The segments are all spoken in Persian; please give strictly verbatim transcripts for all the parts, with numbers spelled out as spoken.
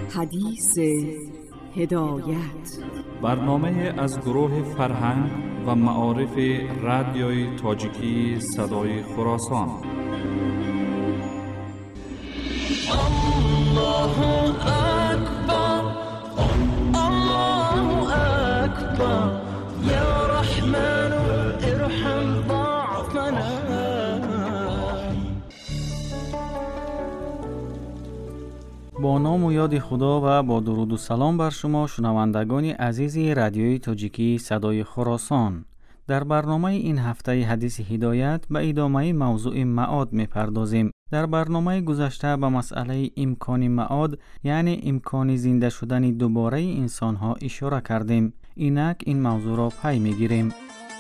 حدیث هدایت، برنامه از گروه فرهنگ و معارف رادیوی تاجیکی صدای خراسان. الله اکبر، الله اکبر، یا رحمن ارحم ضعفنا. با نام و یاد خدا و با درود و سلام بر شما شنوندگان عزیز رادیوی تاجیکی صدای خراسان. در برنامه این هفته حدیث هدایت به ادامه موضوع معاد می‌پردازیم. در برنامه گذشته به مسئله امکان معاد، یعنی امکان زنده شدن دوباره انسان‌ها اشاره کردیم. اینک این موضوع را پی می‌گیریم.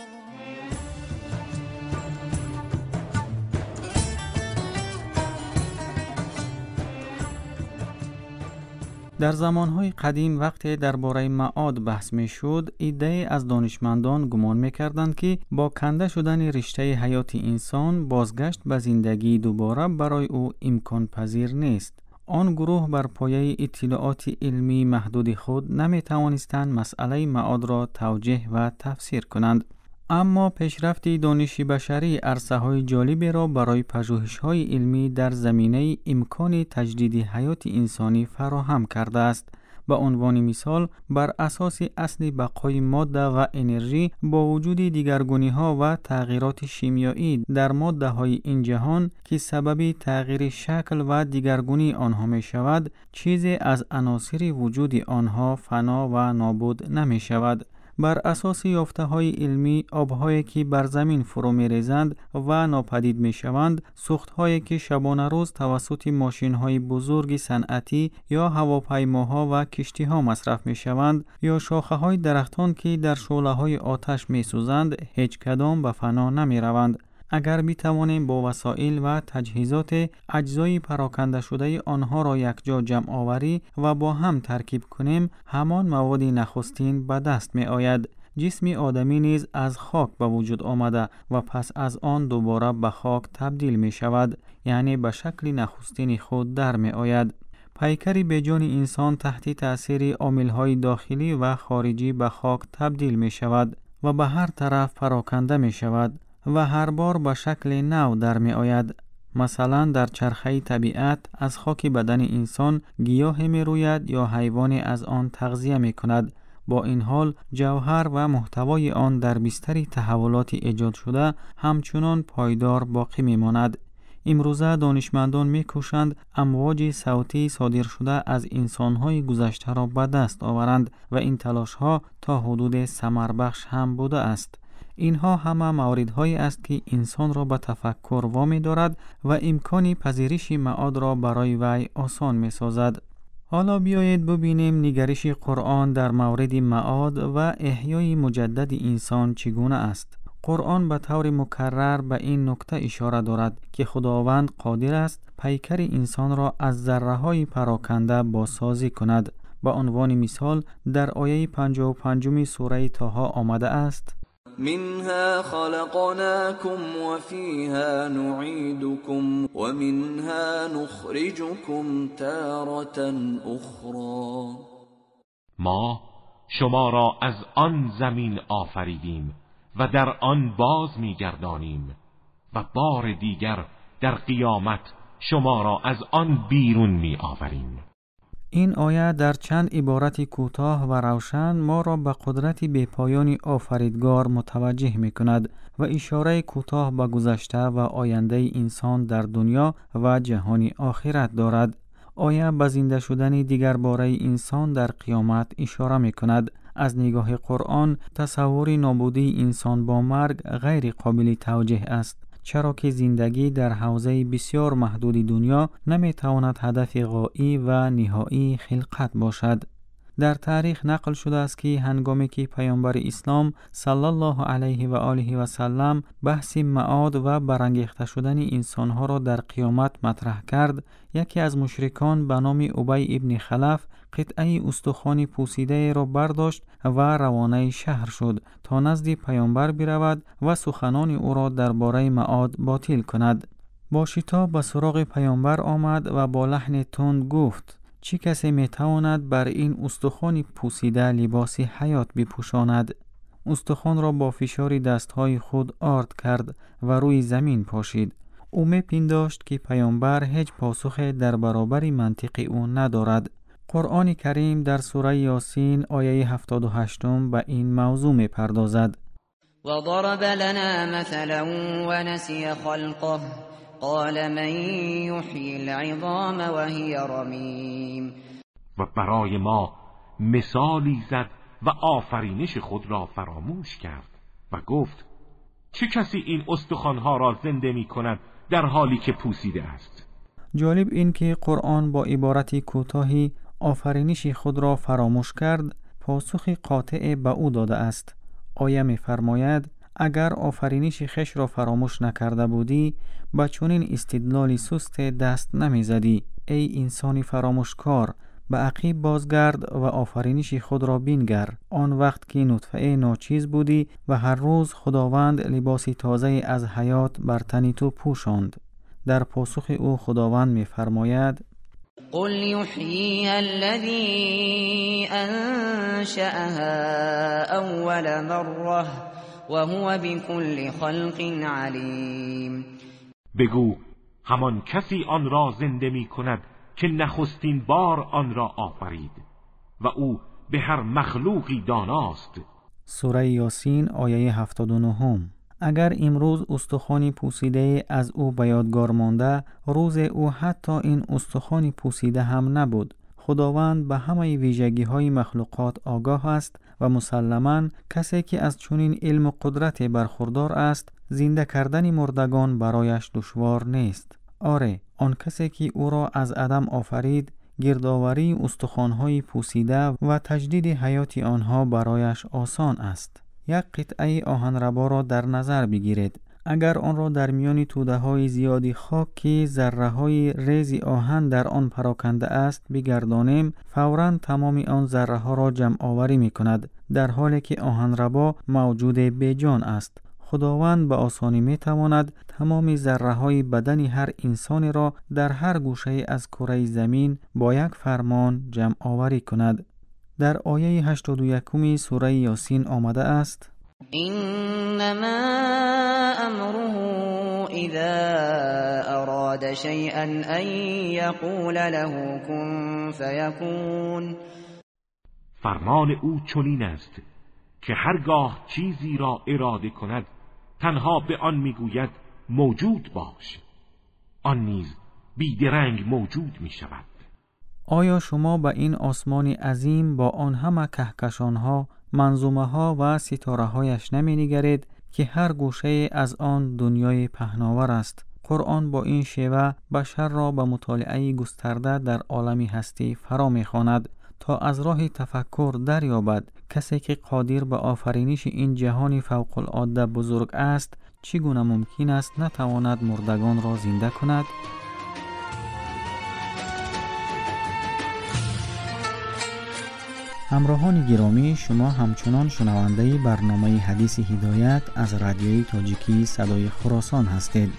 در زمانهای قدیم وقتی درباره معاد بحث می شد، ایده از دانشمندان گمان می کردند که با کنده شدن رشته حیات انسان بازگشت به زندگی دوباره برای او امکان پذیر نیست. آن گروه بر پایه اطلاعات علمی محدود خود نمی توانستند مسئله معاد را توجیه و تفسیر کنند. اما پیشرفت دانش بشری عرصه‌های جالبی را برای پژوهش‌های علمی در زمینه امکان تجدید حیات انسانی فراهم کرده است. به عنوان مثال، بر اساس اصل بقای ماده و انرژی با وجود دیگرگونی‌ها و تغییرات شیمیایی در ماده‌های این جهان که سبب تغییر شکل و دیگرگونی آنها می‌شود، چیزی از عناصر وجود آنها فنا و نابود نمی‌شود. بر اساس یافته‌های علمی، آب‌هایی که بر زمین فرو می‌ریزند و ناپدید می‌شوند، سوخت‌هایی که شبانه روز توسط ماشین‌های بزرگ صنعتی یا هواپیماها و کشتی‌ها مصرف می‌شوند، یا شاخه‌های درختان که در شعله‌های آتش می‌سوزند، هیچ کدام به فنا نمی‌روند. اگر بتوانیم با وسایل و تجهیزات اجزای پراکنده شده آنها را یکجا جمع آوری و با هم ترکیب کنیم، همان مواد نخستین به دست می آید. جسم آدمی نیز از خاک به وجود آمده و پس از آن دوباره به خاک تبدیل می شود، یعنی به شکل نخستین خود در می آید. پیکر بیجان انسان تحت تأثیر عامل‌های داخلی و خارجی به خاک تبدیل می شود و به هر طرف پراکنده می شود و هر بار به شکل نو در می آید. مثلا در چرخه طبیعت از خاک بدن انسان گیاه می روید یا حیوانی از آن تغذیه می کند. با این حال جوهر و محتوای آن در بستر تحولات ایجاد شده همچنان پایدار باقی می ماند. امروزه دانشمندان می کوشند امواج صوتی صادر شده از انسانهای گذشته را به دست آورند و این تلاش ها تا حدود ثمر بخش هم بوده است. اینها همه موردهایی است که انسان را به تفکر وامی دارد و امکان پذیرش معاد را برای وی آسان می سازد. حالا بیایید ببینیم نگرش قرآن در مورد معاد و احیای مجدد انسان چگونه است. قرآن به طور مکرر به این نکته اشاره دارد که خداوند قادر است پیکر انسان را از ذره‌های پراکنده بازسازی کند. به عنوان مثال در آیه پنجاه و پنج سوره طه آمده است: منها خلقناكم وفيها نعيدكم ومنها نخرجكم تارة أخرى. ما شما را از آن زمین آفریدیم و در آن باز می‌گردانیم و بار دیگر در قیامت شما را از آن بیرون می‌آوریم. این آیه در چند عبارت کوتاه و روشن ما را به قدرت بی‌پایان آفریدگار متوجه می‌کند و اشاره کوتاه به گذشته و آینده انسان در دنیا و جهان آخرت دارد. آیه به زنده شدن دیگر باره انسان در قیامت اشاره می‌کند. از نگاه قرآن تصور نابودی انسان با مرگ غیر قابل توجیه است، چرا که زندگی در حوزه بسیار محدود دنیا نمیتواند هدف غایی و نهایی خلقت باشد. در تاریخ نقل شده است که هنگامی که پیامبر اسلام صلی الله علیه و آله و سلم بحث معاد و برانگیخته شدن انسانها را در قیامت مطرح کرد، یکی از مشرکان به نام ابی ابن خلف قطعه استخوان پوسیده را برداشت و روانه شهر شد تا نزد پیامبر برود و سخنان او را درباره معاد باطل کند. با شتاب به سراغ پیامبر آمد و با لحن تند گفت: چه کسی می تواند بر این استخوان پوسیده لباس حیات بپوشاند؟ استخوان را با فشار دستهای خود آرد کرد و روی زمین پاشید. او می پنداشت که پیامبر هیچ پاسخ در برابر منطق او ندارد. قرآن کریم در سوره یاسین آیه هفتاد و هشت به این موضوع می پردازد. وضرب لنا مثلا ونسي خلقه قال من يحيي العظام وهي رميم. و برای ما مثالی زد و آفرینش خود را فراموش کرد و گفت چه کسی این استخوان‌ها را زنده می کند در حالی که پوسیده است؟ جالب این که قرآن با عبارتی کوتاهی آفرینش خود را فراموش کرد پاسخ قاطع به او داده است. آیه می فرماید اگر آفرینش خش را فراموش نکرده بودی با چنین استدلال سست دست نمی زدی. ای انسان فراموشکار، به عقیب بازگرد و آفرینش خود را بینگر. آن وقت که نطفه ناچیز بودی و هر روز خداوند لباس تازه از حیات بر تن تو پوشاند. در پاسخ او خداوند می فرماید قل یحییها الذی انشأها اول مره وهو بكل خلق علیم. بگو همان کسی آن را زنده می کند که نخستین بار آن را آفرید و او به هر مخلوقی داناست. سوره یاسین آیه هفتاد و نه. اگر امروز استخوانی پوسیده از او به یادگار مانده، روز او حتی این استخوانی پوسیده هم نبود. خداوند به همه ویژگی های مخلوقات آگاه است و مسلماً کسی که از چنین علم و قدرت برخوردار است، زنده کردن مردگان برایش دشوار نیست. آره، آن کسی که او را از عدم آفرید، گردآوری استخوان‌های پوسیده و تجدید حیات آنها برایش آسان است. یک قطعه آهنربا را در نظر بگیرید. اگر آن را در میان توده‌های زیادی خاک که ذره‌های ریز آهن در آن پراکنده است بگردانیم، فوراً تمام آن ذره‌ها را جمع آوری می‌کند، در حالی که آهنربا موجود بیجان است. خداوند به آسانی می‌تواند تمام ذره‌های بدن هر انسانی را در هر گوشه از کره زمین با یک فرمان جمع آوری کند. در آیه هشتاد و یک سوره یاسین آمده است انما امره اذا اراد شيئا ان يقول له كن فيكون. فرمان او چنین است که هرگاه چیزی را اراده کند تنها به آن میگوید موجود باش، آن نیز بیدرنگ موجود می شود. آیا شما به این آسمان عظیم با آن همه کهکشان‌ها، منظومه‌ها و ستاره‌هایش نمی‌نگرید که هر گوشه از آن دنیای پهناور است؟ قرآن با این شیوه بشر را به مطالعه گسترده در عالم هستی فرا می‌خواند تا از راه تفکر دریابد کسی که قادر به آفرینش این جهان فوق‌العاده بزرگ است چگونه ممکن است نتواند مردگان را زنده کند؟ همراهان گرامی، شما همچنان شنونده برنامه حدیث هدایت از رادیوی تاجیکی صدای خراسان هستید.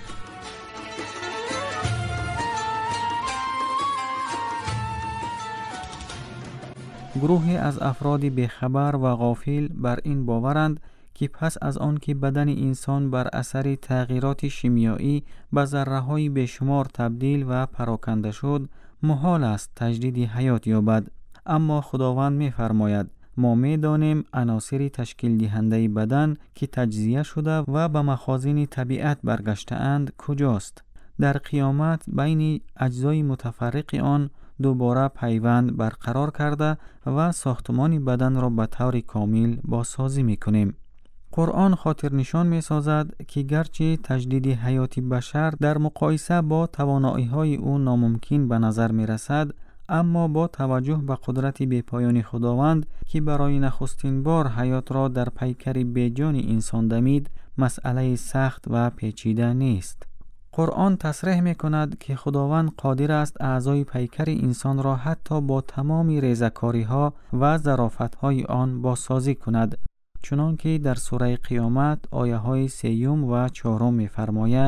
گروهی از افراد بیخبر و غافل بر این باورند که پس از آن که بدن انسان بر اثر تغییرات شیمیایی به ذره‌های بیشمار تبدیل و پراکنده شد، محال است تجدید حیات یابد. اما خداوند می فرماید ما می دانیم عناصر تشکیل دهنده بدن که تجزیه شده و به مخازن طبیعت برگشته اند کجاست. در قیامت بین اجزای متفرق آن دوباره پیوند برقرار کرده و ساختمان بدن را به طور کامل بازسازی می کنیم. قرآن خاطر نشان می سازد که گرچه تجدید حیات بشر در مقایسه با توانایی های او ناممکن به نظر می رسد، اما با توجه به قدرت بی‌پایان خداوند که برای نخستین بار حیات را در پیکر بیجان انسان دمید، مسئله سخت و پیچیده نیست. قرآن تصریح می کند که خداوند قادر است اعضای پیکر انسان را حتی با تمام ریزکاری ها و ظرافت های آن بازسازی کند، چنانکه در سوره قیامت آیه های سیوم و چهارم می فرماید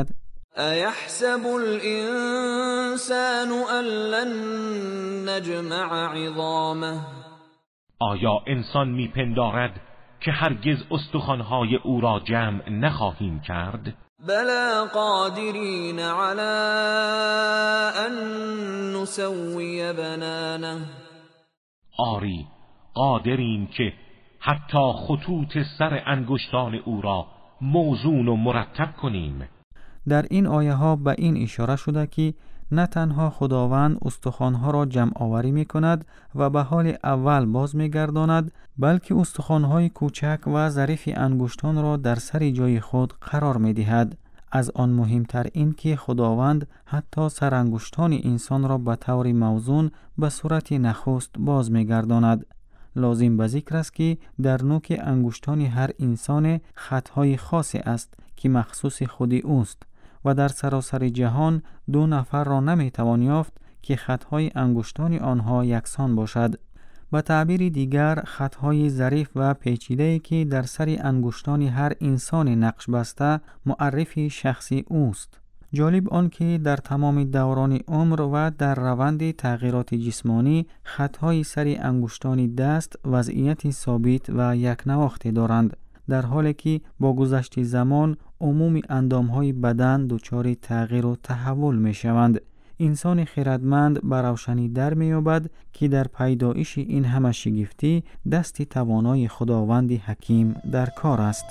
ایحسب الانسان ان لن نجمع عظامه. آیا انسان میپندارد که هرگز استخوان‌های او را جمع نخواهیم کرد؟ بلا قادرین علی ان نسوی بنانه. آری قادریم که حتی خطوط سر انگشتان او را موزون و مرتب کنیم. در این آیه ها به این اشاره شده که نه تنها خداوند استخوان‌ها را جمع آوری می کند و به حال اول باز می گرداند، بلکه استخوان‌های کوچک و ظریف انگشتان را در سر جای خود قرار می دهد. از آن مهمتر این که خداوند حتی سر انگشتان انسان را به طور موزون به صورت نخست باز می گرداند. لازم به ذکر است که در نوک انگشتان هر انسان خطهای خاصی است که مخصوص خودی اوست و در سراسر جهان دو نفر را نمی توان یافت که خطهای انگشتان آنها یکسان باشد. به تعبیر دیگر خطهای ظریف و پیچیده‌ای که در سر انگشتان هر انسان نقش بسته معرفی شخصی اوست. جالب آن که در تمام دوران عمر و در روند تغییرات جسمانی خطهای سر انگشتان دست وضعیت ثابت و یک نواختی دارند، در حالی که با گذشت زمان عموم اندامهای بدن دچار تغییر و تحول می شوند. انسان خردمند به روشنی در می یابد که در پیدایش این همه شگفتی دست توانای خداوند حکیم در کار است.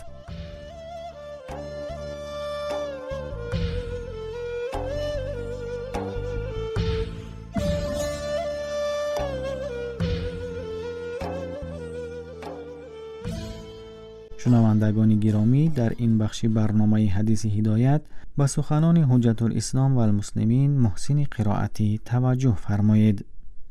شنوندگان گرامی، در این بخش برنامه حدیث هدایت به سخنان حجت الاسلام و المسلمین محسن قرائتی توجه فرمایید.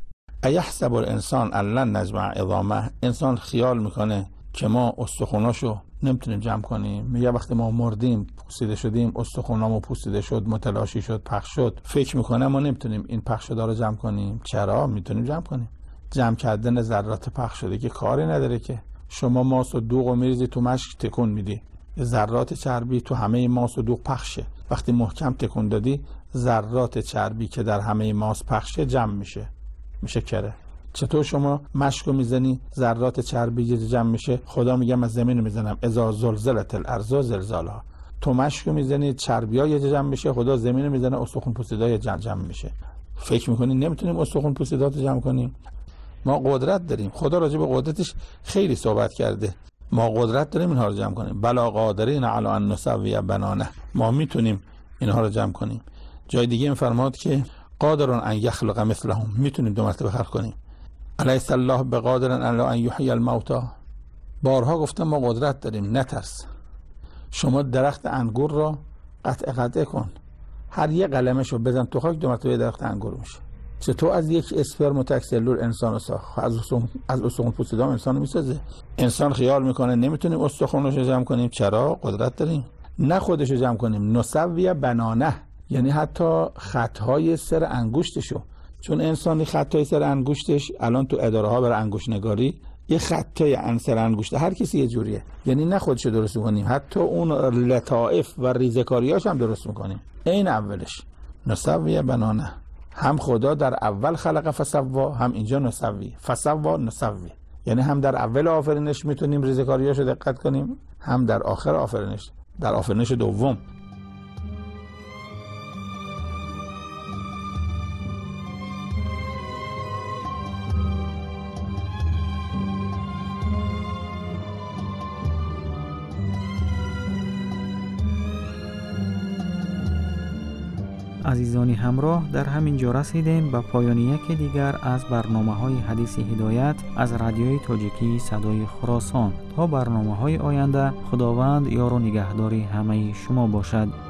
ایحسب الانسان ان لن نجمع عظامه. انسان خیال میکنه که ما استخوناشو نمیتونیم جمع کنیم. میگه وقتی ما مردیم پوسیده شدیم، استخونامو پوسیده شد، متلاشی شد، پخش شد، فکر میکنه ما نمیتونیم این پخش شده رو جمع کنیم. چرا؟ میتونیم جمع کنیم. جمع کردن ذرات پخش شده که کاری نداره که. شما ماست و دوغ رو میریزی تو مشک تکون میدی، ذرات چربی تو همه ماست و دوغ پخشه. وقتی محکم تکون دادی ذرات چربی که در همه ماست پخشه جمع میشه، میشه کره. چطور شما مشک رو میزنی ذرات چربی جمع میشه؟ خدا میگه من زمین رو میزنم اذا زلزلت الارض زلزالها. تو مشک رو میزنی چربی ها یه جمع میشه، خدا زمین رو میزنه استخون پوسیده جمع جمع میشه. فکر میکنی نمیتونیم استخون پوسیدات جمع کنیم؟ ما قدرت داریم. خدا راجع به قدرتش خیلی صحبت کرده. ما قدرت داریم اینها رو جمع کنیم. بلا قادرین علی ان نسوی بنانه. ما میتونیم اینها رو جمع کنیم. جای دیگه میفرماد که قادرون ان یخلق مثلهم. میتونیم دو مرتبه خلق کنیم. الیس الله بقادر ان ان یحیی الموتى. بارها گفتم ما قدرت داریم، نترس. شما درخت انگور را قطع قطع کن، هر یه قلمشو بزن تو خاک، دو مرتبه درخت انگور میشه. چطور از یک اسپرم تک سلول انسان رو ساخت؟ از استخوان از استخوان پوسیدام انسان رو میسازه. انسان خیال میکنه نمیتونیم استخوانش رو جمع کنیم. چرا؟ قدرت داریم. نه خودش رو جمع کنیم. نسوی بنانه، یعنی حتی خطهای سر انگشتشو. چون انسانی خطهای سر انگشتش الان تو اداره ها برای انگشت نگاری یه خطای انسر انگشت هر کسی یه جوریه، یعنی نه خودش رو درست میکنیم، حتی اون لطائف و ریزکاریاش هم درست میکنیم. این اولش نسوی بنانه. هم خدا در اول خلق فسوا، هم اینجا نسوی. فسوا نسوی، یعنی هم در اول آفرینش میتونیم ریزکاریاشو دقت کنیم، هم در آخر آفرینش، در آفرینش دوم. عزیزانی همراه، در همین جا رسیدیم به پایان یکی دیگر از برنامه های حدیث هدایت از رادیوی تاجیکی صدای خراسان. تا برنامه های آینده، خداوند یار و نگهداری همه شما باشد.